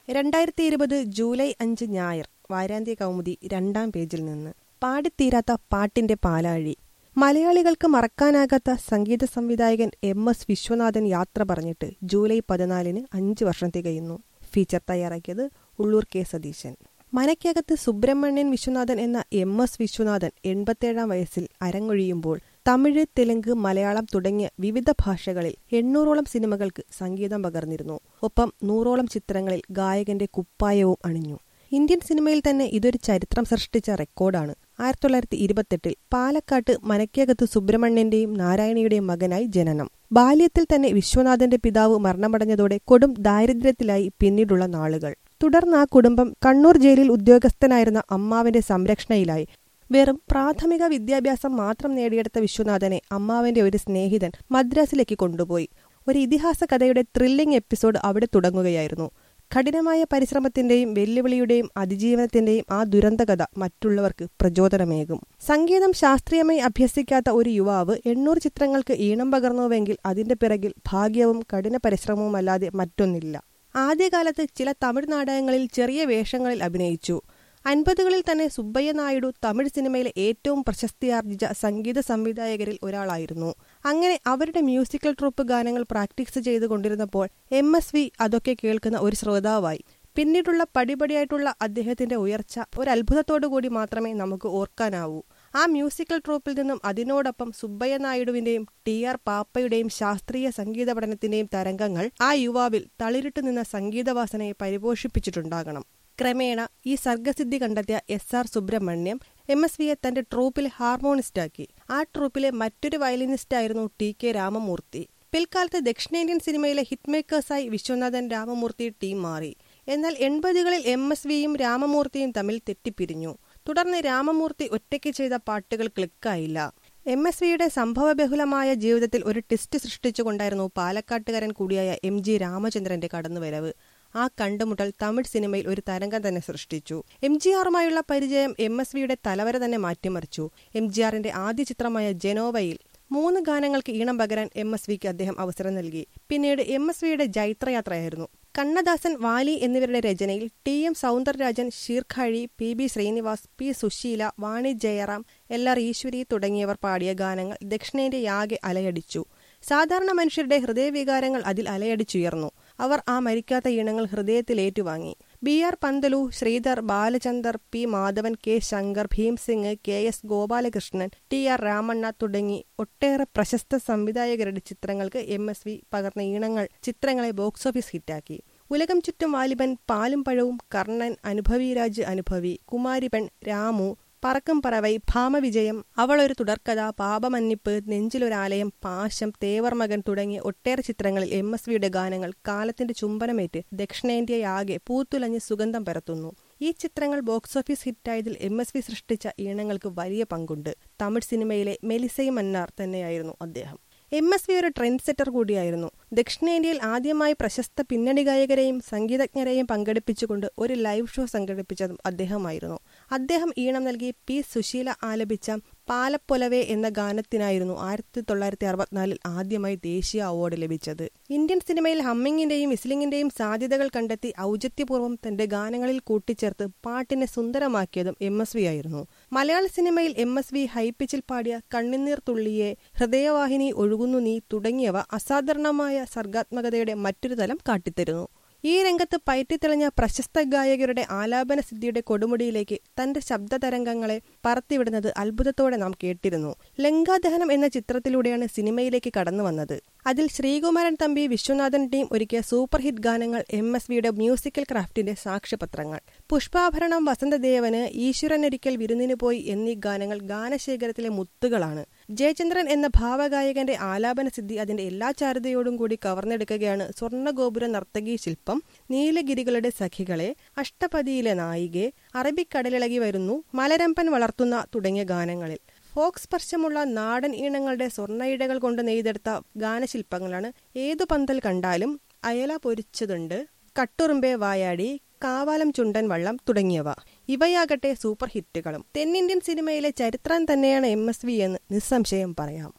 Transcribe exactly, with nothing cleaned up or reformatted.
രണ്ടായിരത്തി ഇരുപത് ജൂലൈ അഞ്ച് ഞായർ. വാരാന്ത്യ കൗമുദി രണ്ടാം പേജിൽ നിന്ന്. പാടിത്തീരാത്ത പാട്ടിന്റെ പാലാഴി. മലയാളികൾക്ക് മറക്കാനാകാത്ത സംഗീത സംവിധായകൻ എം എസ് വിശ്വനാഥൻ യാത്ര പറഞ്ഞിട്ട് ജൂലൈ പതിനാലിന് അഞ്ച് വർഷം തികയുന്നു. ഫീച്ചർ തയ്യാറാക്കിയത് ഉള്ളൂർ കെ സതീശൻ. മനയ്ക്കകത്ത് സുബ്രഹ്മണ്യൻ വിശ്വനാഥൻ എന്ന എം എസ് വിശ്വനാഥൻ എൺപത്തേഴാം വയസ്സിൽ അരങ്ങൊഴിയുമ്പോൾ തമിഴ്, തെലുങ്ക്, മലയാളം തുടങ്ങിയ വിവിധ ഭാഷകളിൽ എണ്ണൂറോളം സിനിമകൾക്ക് സംഗീതം പകർന്നിരുന്നു. ഒപ്പം നൂറോളം ചിത്രങ്ങളിൽ ഗായകന്റെ കുപ്പായവും അണിഞ്ഞു. ഇന്ത്യൻ സിനിമയിൽ തന്നെ ഇതൊരു ചരിത്രം സൃഷ്ടിച്ച റെക്കോർഡാണ്. ആയിരത്തി തൊള്ളായിരത്തി ഇരുപത്തെട്ടിൽ പാലക്കാട്ട് മനയ്ക്കകത്ത് സുബ്രഹ്മണ്യന്റെയും നാരായണിയുടെയും മകനായി ജനനം. ബാല്യത്തിൽ തന്നെ വിശ്വനാഥന്റെ പിതാവ് മരണമടഞ്ഞതോടെ കൊടും ദാരിദ്ര്യത്തിലായി പിന്നീടുള്ള നാളുകൾ. തുടർന്ന് ആ കുടുംബം കണ്ണൂർ ജയിലിൽ ഉദ്യോഗസ്ഥനായിരുന്ന അമ്മാവന്റെ സംരക്ഷണയിലായി. വെറും പ്രാഥമിക വിദ്യാഭ്യാസം മാത്രം നേടിയെടുത്ത വിശ്വനാഥനെ അമ്മാവന്റെ ഒരു സ്നേഹിതൻ മദ്രാസിലേക്ക് കൊണ്ടുപോയി. ഒരു ഇതിഹാസ കഥയുടെ ത്രില്ലിംഗ് എപ്പിസോഡ് അവിടെ തുടങ്ങുകയായിരുന്നു. കഠിനമായ പരിശ്രമത്തിന്റെയും വെല്ലുവിളിയുടെയും അതിജീവനത്തിന്റെയും ആ ദുരന്തകഥ മറ്റുള്ളവർക്ക് പ്രചോദനമേകും. സംഗീതം ശാസ്ത്രീയമായി അഭ്യസിക്കാത്ത ഒരു യുവാവ് എണ്ണൂറ് ചിത്രങ്ങൾക്ക് ഈണം പകർന്നുവെങ്കിൽ അതിന്റെ പിറകിൽ ഭാഗ്യവും കഠിന പരിശ്രമവും അല്ലാതെ മറ്റൊന്നില്ല. ആദ്യകാലത്ത് ചില തമിഴ് നാടകങ്ങളിൽ ചെറിയ വേഷങ്ങളിൽ അഭിനയിച്ചു. അൻപതുകളിൽ തന്നെ സുബ്ബയ്യ നായിഡു തമിഴ് സിനിമയിലെ ഏറ്റവും പ്രശസ്തിയാർജിച്ച സംഗീത സംവിധായകരിൽ ഒരാളായിരുന്നു. അങ്ങനെ അവരുടെ മ്യൂസിക്കൽ ട്രൂപ്പ് ഗാനങ്ങൾ പ്രാക്ടീസ് ചെയ്തുകൊണ്ടിരുന്നപ്പോൾ എം എസ് വി അതൊക്കെ കേൾക്കുന്ന ഒരു ശ്രോതാവായി. പിന്നീടുള്ള പടിപടിയായിട്ടുള്ള അദ്ദേഹത്തിന്റെ ഉയർച്ച ഒരു അത്ഭുതത്തോടുകൂടി മാത്രമേ നമുക്ക് ഓർക്കാനാവൂ. ആ മ്യൂസിക്കൽ ട്രൂപ്പിൽ നിന്നും അതിനോടൊപ്പം സുബ്ബയ്യ നായിഡുവിന്റെയും ടി ആർ പാപ്പയുടെയും ശാസ്ത്രീയ സംഗീത പഠനത്തിന്റെയും തരംഗങ്ങൾ ആ യുവാവിൽ തളിരിട്ടു നിന്ന സംഗീതവാസനയെ പരിപോഷിപ്പിച്ചിട്ടുണ്ടാകണം. ക്രമേണ ഈ സർഗസിദ്ധി കണ്ടെത്തിയ S R Subramaniam M S വിയെ തന്റെ ട്രൂപ്പിൽ ഹാർമോണിസ്റ്റാക്കി. ആ ട്രൂപ്പിലെ മറ്റൊരു വയലിനിസ്റ്റായിരുന്നു ടി കെ രാമമൂർത്തി. പിൽക്കാലത്ത് ദക്ഷിണേന്ത്യൻ സിനിമയിലെ ഹിറ്റ് മേക്കേഴ്സായി വിശ്വനാഥൻ രാമമൂർത്തി ടീം മാറി. എന്നാൽ എൺപതുകളിൽ എം എസ് വിയും രാമമൂർത്തിയും തമ്മിൽ തെറ്റിപ്പിരിഞ്ഞു. തുടർന്ന് രാമമൂർത്തി ഒറ്റയ്ക്ക് ചെയ്ത പാട്ടുകൾ ക്ലിക്കായില്ല. എം എസ് വിയുടെ സംഭവബഹുലമായ ജീവിതത്തിൽ ഒരു ട്വിസ്റ്റ് സൃഷ്ടിച്ചുകൊണ്ടായിരുന്നു പാലക്കാട്ടുകാരൻ കൂടിയായ എം ജി രാമചന്ദ്രന്റെ കടന്നുവരവ്. ആ കണ്ടുമുട്ടൽ തമിഴ് സിനിമയിൽ ഒരു തരംഗം തന്നെ സൃഷ്ടിച്ചു. എം ജി ആറുമായുള്ള പരിചയം എം എസ് വിയുടെ തലവര തന്നെ മാറ്റിമറിച്ചു. എം ജി ആറിന്റെ ആദ്യ ചിത്രമായ ജനോവയിൽ മൂന്ന് ഗാനങ്ങൾക്ക് ഈണം പകരാൻ എം എസ് വിക്ക് അദ്ദേഹം അവസരം നൽകി. പിന്നീട് എം എസ് വിയുടെ ജൈത്രയാത്രയായിരുന്നു. കണ്ണദാസൻ, വാലി എന്നിവരുടെ രചനയിൽ T M Soundararajan, Sirkazhi, P B Srinivas, P Susheela, Vani Jayaram, L R Eswari തുടങ്ങിയവർ പാടിയ ഗാനങ്ങൾ ദക്ഷിണേന്ത്യയാകെ അലയടിച്ചു. സാധാരണ മനുഷ്യരുടെ ഹൃദയവികാരങ്ങൾ അതിൽ അലയടിച്ചുയർന്നു. അവർ ആ മരിക്കാത്ത ഈണങ്ങൾ ഹൃദയത്തിൽ ഏറ്റുവാങ്ങി. B R Panthulu, Sridhar, Balachander, P Madhavan, K Shankar, Bhimsingh, K S Gopalakrishnan, T R Ramanna തുടങ്ങി ഒട്ടേറെ പ്രശസ്ത സംവിധായകരുടെ ചിത്രങ്ങൾക്ക് എം എസ് വി പകർന്ന ഈണങ്ങൾ ചിത്രങ്ങളെ ബോക്സ് ഓഫീസ് ഹിറ്റാക്കി. ഉലകം ചുറ്റും വാലിബൻ, പാലും പഴവും, കർണൻ, അനുഭവിരാജ് അനുഭവി, കുമാരിപെൺ, രാമു, പറക്കും പറവൈ, ഭാമവിജയം, അവളൊരു തുടർക്കഥ, പാപമന്നിപ്പ്, നെഞ്ചിലൊരാലയം, പാശം, തേവർമകൻ തുടങ്ങിയ ഒട്ടേറെ ചിത്രങ്ങളിൽ എം എസ് വിയുടെ ഗാനങ്ങൾ കാലത്തിന്റെ ചുംബനമേറ്റ് ദക്ഷിണേന്ത്യയാകെ പൂത്തുലഞ്ഞ് സുഗന്ധം പരത്തുന്നു. ഈ ചിത്രങ്ങൾ ബോക്സ് ഓഫീസ് ഹിറ്റായതിൽ എം എസ് വി സൃഷ്ടിച്ച ഈണങ്ങൾക്ക് വലിയ പങ്കുണ്ട്. തമിഴ് സിനിമയിലെ മെലിസൈ മന്നാർ തന്നെയായിരുന്നു അദ്ദേഹം. എം എസ് വി ഒരു ട്രെൻഡ് സെറ്റർ കൂടിയായിരുന്നു. ദക്ഷിണേന്ത്യയിൽ ആദ്യമായി പ്രശസ്ത പിന്നണി ഗായകരെയും സംഗീതജ്ഞരെയും പങ്കെടുപ്പിച്ചുകൊണ്ട് ഒരു ലൈവ് ഷോ സംഘടിപ്പിച്ചതും അദ്ദേഹമായിരുന്നു. അദ്ദേഹം ഈണം നൽകി പി സുശീല ആലപിച്ച പാലപ്പൊലവേ എന്ന ഗാനത്തിനായിരുന്നു ആയിരത്തി തൊള്ളായിരത്തി അറുപത്തിനാലിൽ ആദ്യമായി ദേശീയ അവാർഡ് ലഭിച്ചത്. ഇന്ത്യൻ സിനിമയിൽ ഹമ്മിങ്ങിന്റെയും വിസിലിംഗിന്റെയും സാധ്യതകൾ കണ്ടെത്തി ഔചിത്യപൂർവ്വം തന്റെ ഗാനങ്ങളിൽ കൂട്ടിച്ചേർത്ത് പാട്ടിനെ സുന്ദരമാക്കിയതും എം എസ് വി ആയിരുന്നു. മലയാള സിനിമയിൽ എം എസ് വി ഹൈപ്പിച്ചിൽ പാടിയ കണ്ണിനീർ തുള്ളിയെ, ഹൃദയവാഹിനി, ഒഴുകുന്നു നീ തുടങ്ങിയവ അസാധാരണമായ സർഗാത്മകതയുടെ മറ്റൊരു തലം കാട്ടിത്തരുന്നു. ഈ രംഗത്ത് പയറ്റിത്തെളിഞ്ഞ പ്രശസ്ത ഗായകരുടെ ആലാപന സിദ്ധിയുടെ കൊടുമുടിയിലേക്ക് തന്റെ ശബ്ദതരംഗങ്ങളെ പറത്തിവിടുന്നത് അത്ഭുതത്തോടെ നാം കേട്ടിരുന്നു. ലങ്കാദഹനം എന്ന ചിത്രത്തിലൂടെയാണ് സിനിമയിലേക്ക് കടന്നു വന്നത്. അതിൽ ശ്രീകുമാരൻ തമ്പി, വിശ്വനാഥൻ ടീം ഒരുക്കിയ സൂപ്പർ ഹിറ്റ് ഗാനങ്ങൾ എം എസ് വിയുടെ മ്യൂസിക്കൽ ക്രാഫ്റ്റിന്റെ സാക്ഷ്യപത്രങ്ങൾ. പുഷ്പാഭരണം, വസന്തദേവന്, ഈശ്വരനൊരിക്കൽ വിരുന്നിന് പോയി എന്നീ ഗാനങ്ങൾ ഗാനശേഖരത്തിലെ മുത്തുകളാണ്. ജയചന്ദ്രൻ എന്ന ഭാവഗായകന്റെ ആലാപന സിദ്ധി അതിന്റെ എല്ലാ ചാരുതയോടും കൂടി കവർന്നെടുക്കുകയാണ് സ്വർണ്ണഗോപുര നർത്തകീ ശില്പം, നീലഗിരികളുടെ സഖികളെ, അഷ്ടപതിയിലെ നായികെ, അറബിക്കടലിളകി വരുന്നു, മലരമ്പൻ വളർത്തുന്ന തുടങ്ങിയ ഗാനങ്ങളിൽ ഫോക്ക് സ്പർശമുള്ള നാടൻ ഈണങ്ങളുടെ സ്വർണ്ണയിടകൾ കൊണ്ട് നെയ്തെടുത്ത ഗാനശില്പങ്ങളാണ് ഏതു പന്തൽ കണ്ടാലും, അയല പൊരിച്ചതുണ്ട്, കട്ടുറുമ്പെ വായാടി, കാവാലം ചുണ്ടൻ വള്ളം തുടങ്ങിയവ. ഇവയാകട്ടെ സൂപ്പർ ഹിറ്റുകളും. തെന്നിന്ത്യൻ സിനിമയിലെ ചരിത്രം തന്നെയാണ് എം എസ് വി എന്ന് നിസ്സംശയം പറയാം.